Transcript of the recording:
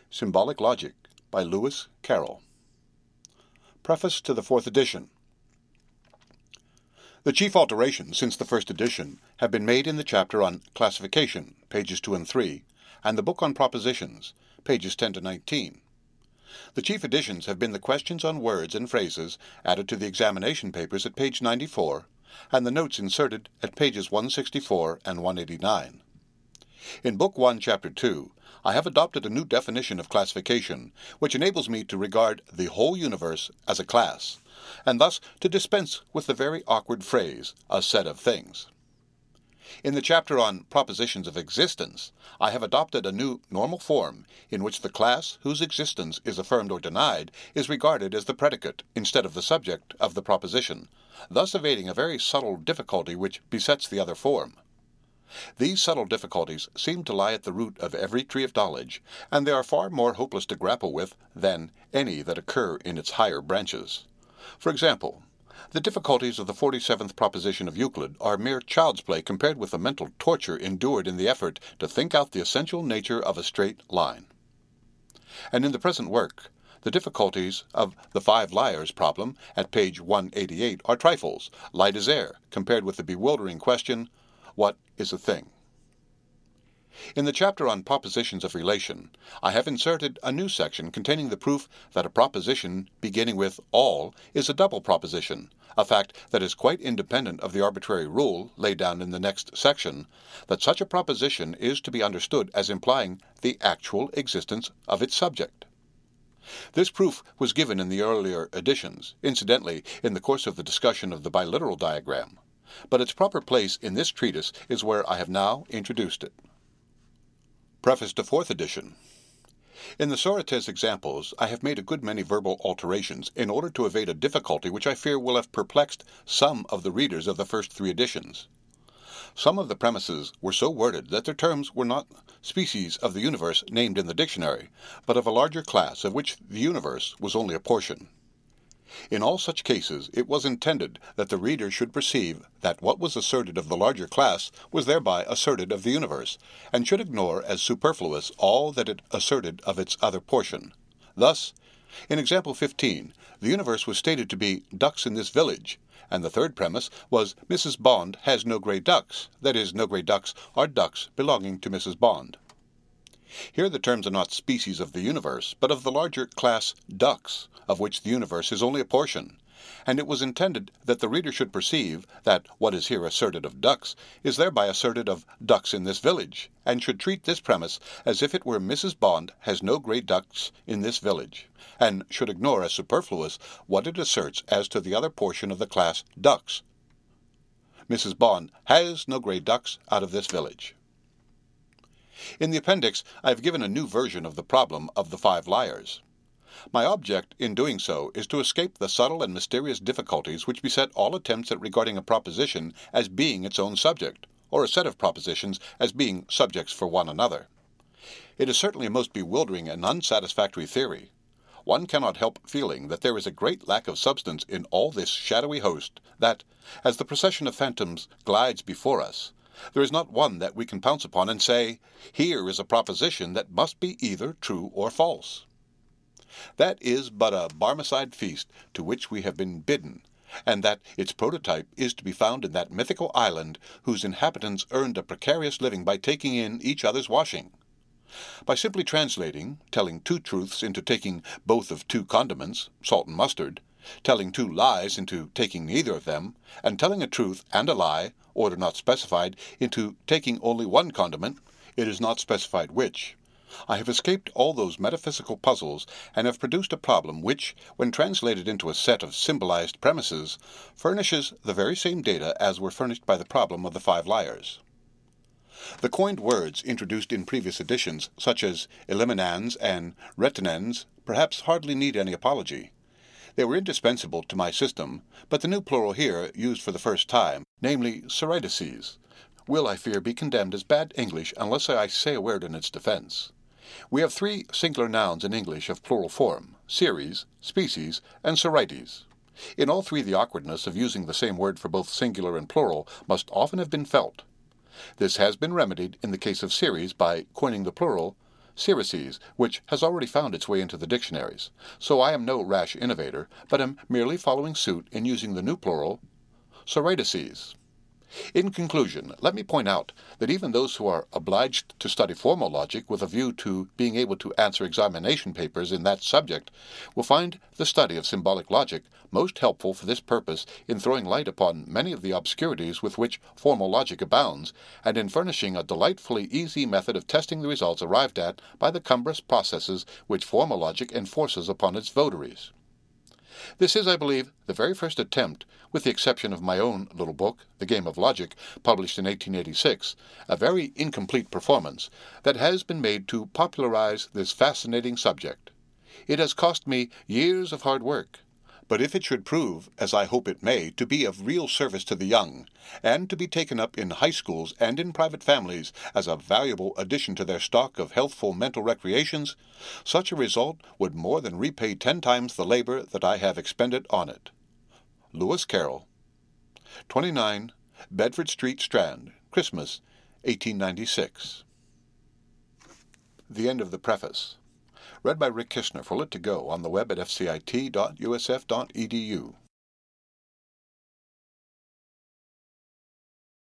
Symbolic Logic by Lewis Carroll. Preface to the 4th edition. The chief alterations since the first edition have been made in the chapter on classification, pages 2 and 3, and the book on propositions, pages 10 to 19. The chief additions have been the questions on words and phrases added to the examination papers at page 94, and the notes inserted at pages 164 and 189. In Book 1, Chapter 2, I have adopted a new definition of classification, which enables me to regard the whole universe as a class, and thus to dispense with the very awkward phrase, a set of things. In the chapter on propositions of existence, I have adopted a new normal form in which the class whose existence is affirmed or denied is regarded as the predicate instead of the subject of the proposition, thus evading a very subtle difficulty which besets the other form. These subtle difficulties seem to lie at the root of every tree of knowledge, and they are far more hopeless to grapple with than any that occur in its higher branches. For example, the difficulties of the 47th proposition of Euclid are mere child's play compared with the mental torture endured in the effort to think out the essential nature of a straight line. And in the present work, the difficulties of the 5 liars problem at page 188 are trifles, light as air, compared with the bewildering question, what is a thing? In the chapter on propositions of relation, I have inserted a new section containing the proof that a proposition beginning with all is a double proposition, a fact that is quite independent of the arbitrary rule laid down in the next section, that such a proposition is to be understood as implying the actual existence of its subject. This proof was given in the earlier editions, incidentally in the course of the discussion of the biliteral diagram, but its proper place in this treatise is where I have now introduced it. Preface to 4th edition. In the Sorites examples, I have made a good many verbal alterations in order to evade a difficulty which I fear will have perplexed some of the readers of the first 3 editions. Some of the premises were so worded that their terms were not species of the universe named in the dictionary, but of a larger class of which the universe was only a portion. In all such cases, it was intended that the reader should perceive that what was asserted of the larger class was thereby asserted of the universe, and should ignore as superfluous all that it asserted of its other portion. Thus, in example 15, the universe was stated to be ducks in this village, and the third premise was Mrs. Bond has no grey ducks, that is, no grey ducks are ducks belonging to Mrs. Bond. Here the terms are not species of the universe, but of the larger class ducks, of which the universe is only a portion, and it was intended that the reader should perceive that what is here asserted of ducks is thereby asserted of ducks in this village, and should treat this premise as if it were Mrs. Bond has no grey ducks in this village, and should ignore as superfluous what it asserts as to the other portion of the class ducks. Mrs. Bond has no grey ducks out of this village. In the appendix, I have given a new version of the problem of the 5 liars. My object in doing so is to escape the subtle and mysterious difficulties which beset all attempts at regarding a proposition as being its own subject, or a set of propositions as being subjects for one another. It is certainly a most bewildering and unsatisfactory theory. One cannot help feeling that there is a great lack of substance in all this shadowy host, that, as the procession of phantoms glides before us, there is not one that we can pounce upon and say, here is a proposition that must be either true or false. That is but a Barmecide feast to which we have been bidden, and that its prototype is to be found in that mythical island whose inhabitants earned a precarious living by taking in each other's washing. By simply translating, telling 2 truths into taking both of 2 condiments, salt and mustard, telling 2 lies into taking neither of them, and telling a truth and a lie, order not specified, into taking only 1 condiment, it is not specified which, I have escaped all those metaphysical puzzles and have produced a problem which, when translated into a set of symbolized premises, furnishes the very same data as were furnished by the problem of the 5 liars. The coined words introduced in previous editions, such as eliminans and retinens, perhaps hardly need any apology. They were indispensable to my system, but the new plural here, used for the first time, namely Sorites, will, I fear, be condemned as bad English unless I say a word in its defense. We have 3 singular nouns in English of plural form, series, species, and Sorites. In all 3 the awkwardness of using the same word for both singular and plural must often have been felt. This has been remedied in the case of series by coining the plural Cereces, which has already found its way into the dictionaries, so I am no rash innovator, but am merely following suit in using the new plural, Soradices. In conclusion, let me point out that even those who are obliged to study formal logic with a view to being able to answer examination papers in that subject will find the study of symbolic logic most helpful for this purpose in throwing light upon many of the obscurities with which formal logic abounds, and in furnishing a delightfully easy method of testing the results arrived at by the cumbrous processes which formal logic enforces upon its votaries. This is, I believe, the very first attempt, with the exception of my own little book, The Game of Logic, published in 1886, a very incomplete performance, that has been made to popularize this fascinating subject. It has cost me years of hard work, but if it should prove, as I hope it may, to be of real service to the young, and to be taken up in high schools and in private families as a valuable addition to their stock of healthful mental recreations, such a result would more than repay 10 times the labor that I have expended on it. Lewis Carroll, 29 Bedford Street, Strand, Christmas, 1896. The end of the preface. Read by Rick Kishner for Lit2Go on the web at fcit.usf.edu.